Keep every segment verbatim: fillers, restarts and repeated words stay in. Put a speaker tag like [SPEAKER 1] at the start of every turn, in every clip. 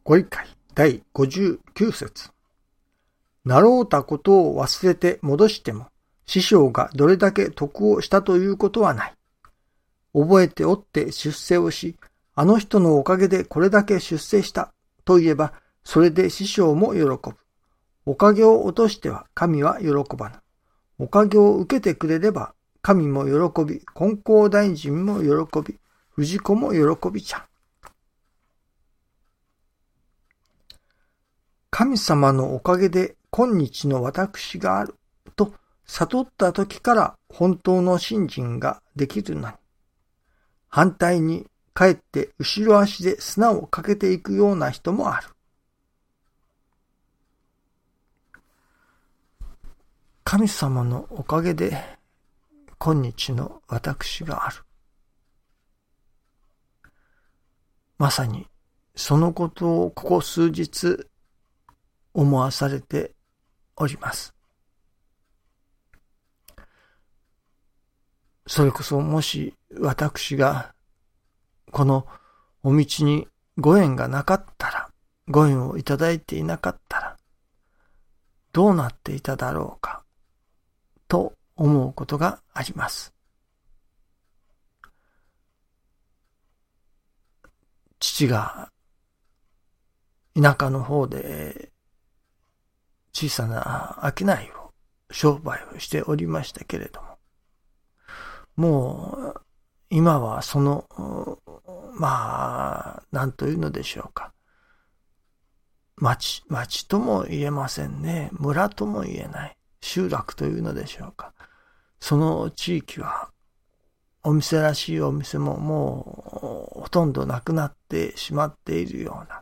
[SPEAKER 1] ご理解だいごじゅうきゅう節。なろうたことを忘れて戻しても、師匠がどれだけ得をしたということはない。覚えておって出世をし、あの人のおかげでこれだけ出世したと言えば、それで師匠も喜ぶ。おかげを落としては神は喜ばぬ。おかげを受けてくれれば、神も喜び、金光大臣も喜び、氏子も喜びちゃう。神様のおかげで今日の私があると悟った時から本当の信心ができるのに、反対にかえって後ろ足で砂をかけていくような人もある。神様のおかげで今日の私がある。まさにそのことをここ数日思わされております。それこそもし私がこのお道にご縁がなかったら、ご縁をいただいていなかったら、どうなっていただろうか、と思うことがあります。父が田舎の方で小さな商いを、商売をしておりましたけれども、もう今はその、まあ、なんというのでしょうか。町、町とも言えませんね。村とも言えない。集落というのでしょうか。その地域は、お店らしいお店ももうほとんどなくなってしまっているような、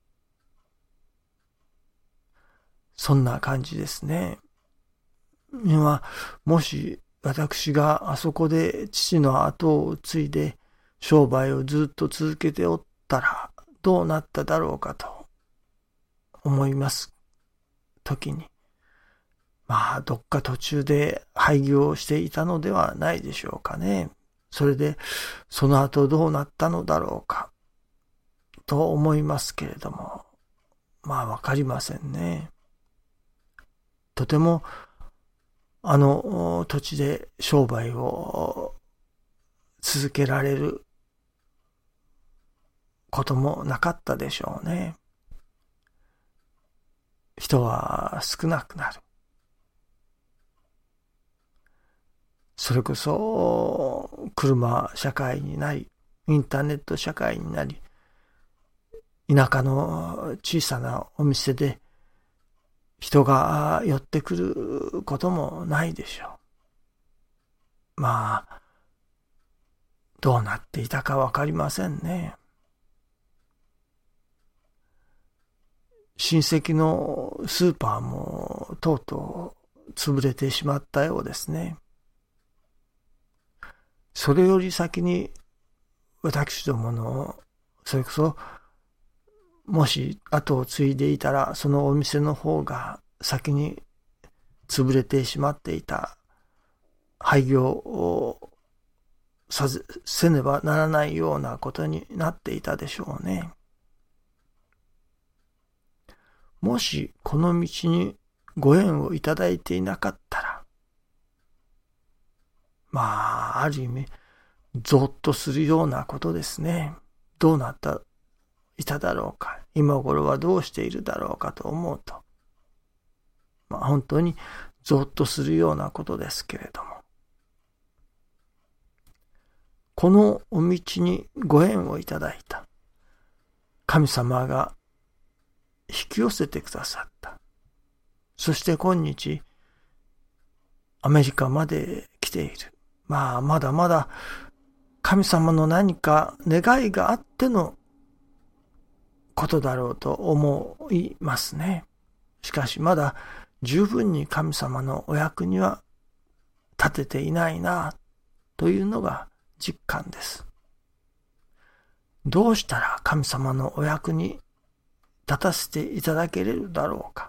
[SPEAKER 1] そんな感じですね。今、もし私があそこで父の後を継いで商売をずっと続けておったらどうなっただろうかと思います時に、まあどっか途中で廃業していたのではないでしょうかね。それでその後どうなったのだろうかと思いますけれども、まあわかりませんね。とてもあの土地で商売を続けられることもなかったでしょうね。人は少なくなる。それこそ車社会になり、インターネット社会になり、田舎の小さなお店で人が寄ってくることもないでしょう。まあ、どうなっていたかわかりませんね。親戚のスーパーもとうとう潰れてしまったようですね。それより先に私どもの、それこそもし後を継いでいたら、そのお店の方が先に潰れてしまっていた、廃業をさせねばならないようなことになっていたでしょうね。もしこの道にご縁をいただいていなかったら、まあある意味ゾッとするようなことですね。どうなったいただろうか、今頃はどうしているだろうかと思うと、まあ本当にゾッとするようなことですけれども、このお道にご縁をいただいた神様が引き寄せてくださった。そして今日アメリカまで来ている。まあまだまだ神様の何か願いがあってのことだろうと思いますね。しかしまだ十分に神様のお役には立てていないなというのが実感です。どうしたら神様のお役に立たせていただけれるだろうか。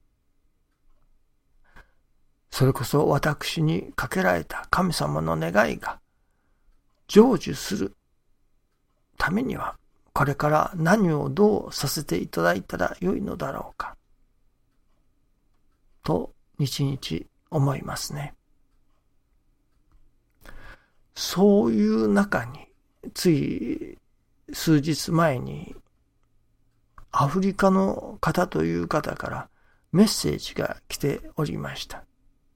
[SPEAKER 1] それこそ私にかけられた神様の願いが成就するためには、 これから何をどうさせていただいたらよいのだろうか、と日々思いますね。そういう中に、つい数日前にアフリカの方という方からメッセージが来ておりました。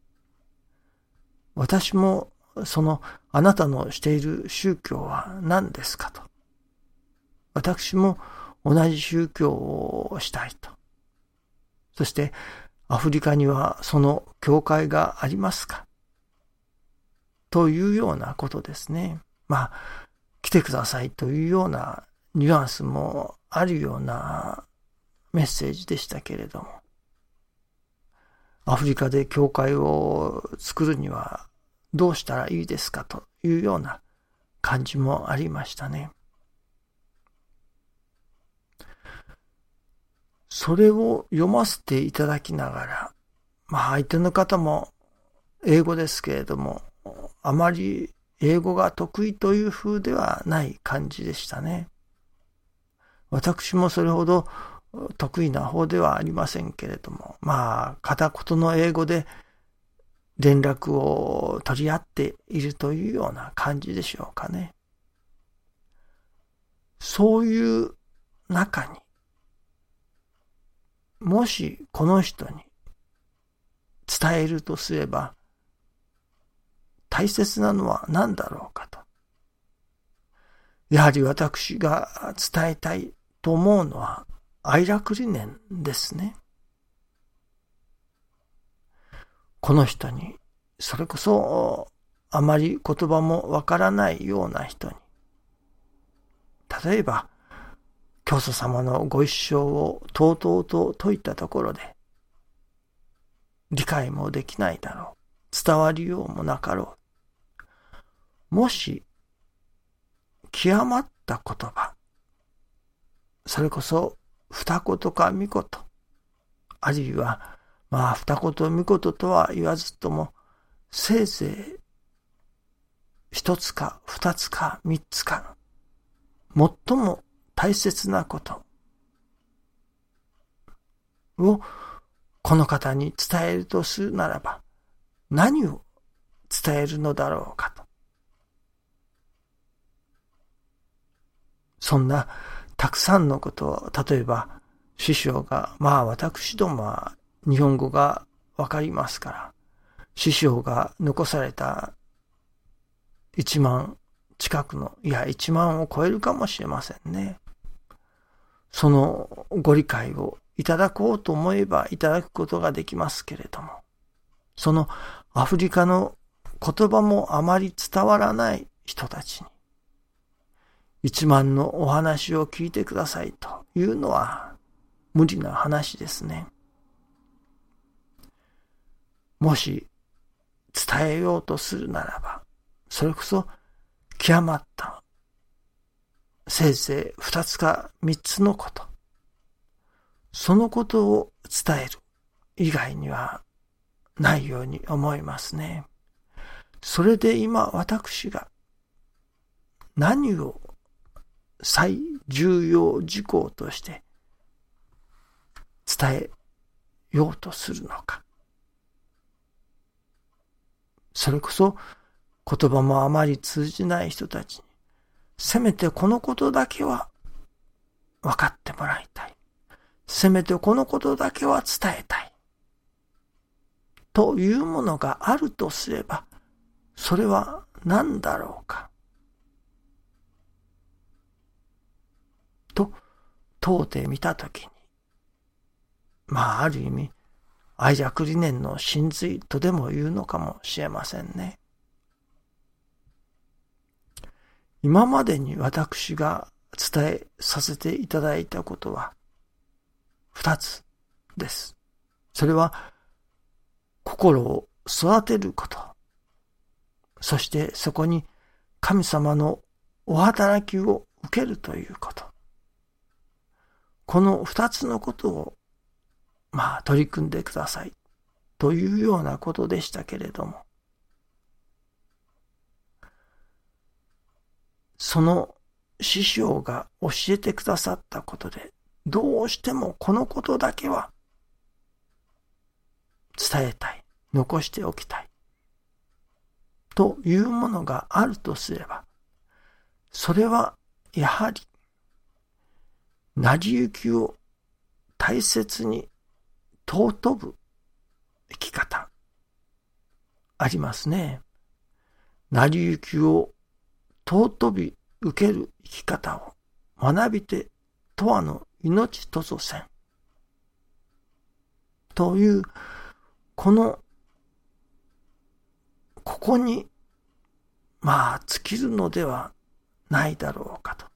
[SPEAKER 1] 私もそのあなたのしている宗教は何ですかと。私も同じ宗教をしたいと。そしてアフリカにはその教会がありますかというようなことですね。まあ、来てくださいというようなニュアンスもあるようなメッセージでしたけれども、アフリカで教会を作るにはどうしたらいいですかというような感じもありましたね。それを読ませていただきながら、まあ相手の方も英語ですけれども、あまり英語が得意という風ではない感じでしたね。私もそれほど得意な方ではありませんけれども、まあ片言の英語で連絡を取り合っているというような感じでしょうかね。そういう中に、もしこの人に伝えるとすれば、大切なのは何だろうかと。やはり私が伝えたいと思うのは愛楽理念ですね。この人に、それこそあまり言葉もわからないような人に、例えば教祖様のご一生をとうとうと説いたところで、理解もできないだろう。伝わりようもなかろう。もし、極まった言葉、それこそ二言か三言、あるいは、まあ二言三言とは言わずとも、せいぜい一つか二つか三つか、最も大切なことをこの方に伝えるとするならば、何を伝えるのだろうかと。そんなたくさんのことを、例えば師匠が、まあ私どもは日本語がわかりますから、師匠が残された一万近くの、いや一万を超えるかもしれませんね。そのご理解をいただこうと思えばいただくことができますけれども、そのアフリカの言葉もあまり伝わらない人たちに、一万のお話を聞いてくださいというのは無理な話ですね。もし伝えようとするならば、それこそ極まった、せいぜい二つか三つのこと、そのことを伝える以外にはないように思いますね。それで今私が何を最重要事項として伝えようとするのか。それこそ言葉もあまり通じない人たちに、せめてこのことだけは分かってもらいたい。せめてこのことだけは伝えたい。というものがあるとすれば、それは何だろうか。と問うてみたときに、まあある意味、愛楽理念の真髄とでも言うのかもしれませんね。今までに私が伝えさせていただいたことは二つです。それは心を育てること、そしてそこに神様のお働きを受けるということ。この二つのことをまあ取り組んでくださいというようなことでしたけれども、その師匠が教えてくださったことで、どうしてもこのことだけは伝えたい、残しておきたい、というものがあるとすれば、それはやはり、成り行きを大切に尊ぶ生き方、ありますね。成り行きを尊び受ける生き方を学びてとはの命とぞせん。という、この、ここに、まあ、尽きるのではないだろうかと。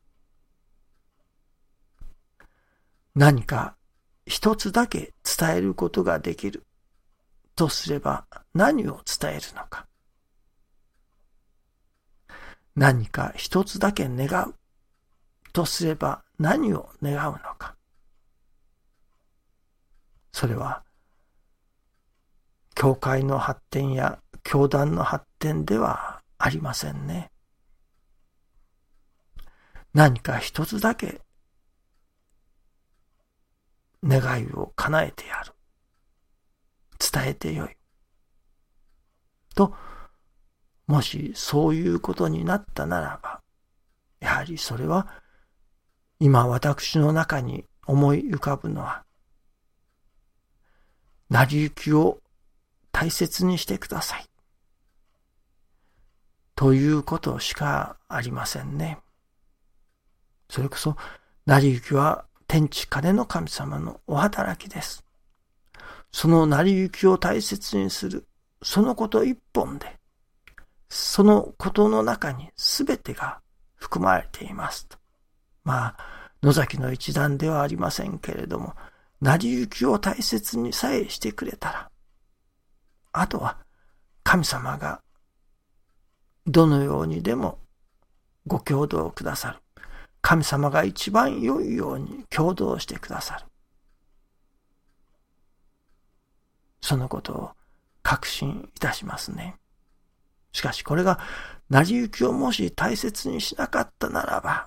[SPEAKER 1] 何か一つだけ伝えることができるとすれば何を伝えるのか。何か一つだけ願うとすれば何を願うのか。それは、教会の発展や教団の発展ではありませんね。何か一つだけ願いを叶えてやる。伝えてよい。と、もしそういうことになったならば、やはりそれは、今私の中に思い浮かぶのは、成り行きを大切にしてください。ということしかありませんね。それこそ、成り行きは天地金の神様のお働きです。その成り行きを大切にする、そのこと一本で、そのことの中に全てが含まれていますと。まあ、野崎の一段ではありませんけれども、成り行きを大切にさえしてくれたら、あとは神様がどのようにでもご協働くださる。神様が一番良いように協働してくださる。そのことを確信いたしますね。しかしこれが成り行きをもし大切にしなかったならば、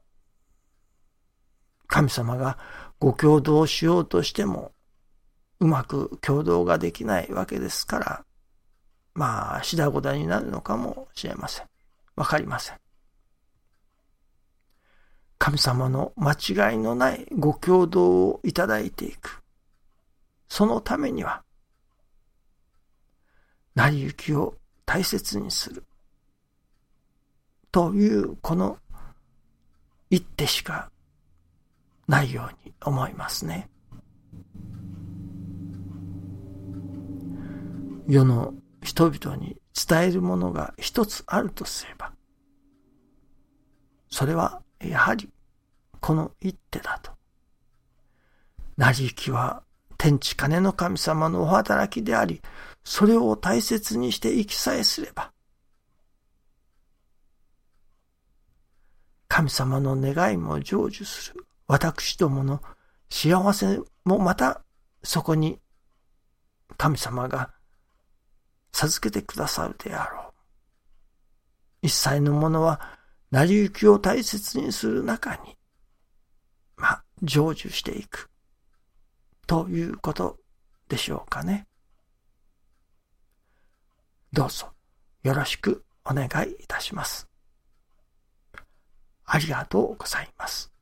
[SPEAKER 1] 神様がご協働しようとしてもうまく協働ができないわけですから、まあ、しだごだになるのかもしれません。わかりません。神様の間違いのないご協働をいただいていく。そのためには、成り行きを大切にする。というこの一手しかないように思いますね。世の人々に伝えるものが一つあるとすれば、それはやはりこの一手だと。成り行きは天地金の神様のお働きであり、それを大切にして生きさえすれば、神様の願いも成就する。私どもの幸せもまたそこに神様が授けてくださるであろう。一切のものは成り行きを大切にする中に、まあ、成就していく。ということでしょうかね。どうぞよろしくお願いいたします。ありがとうございます。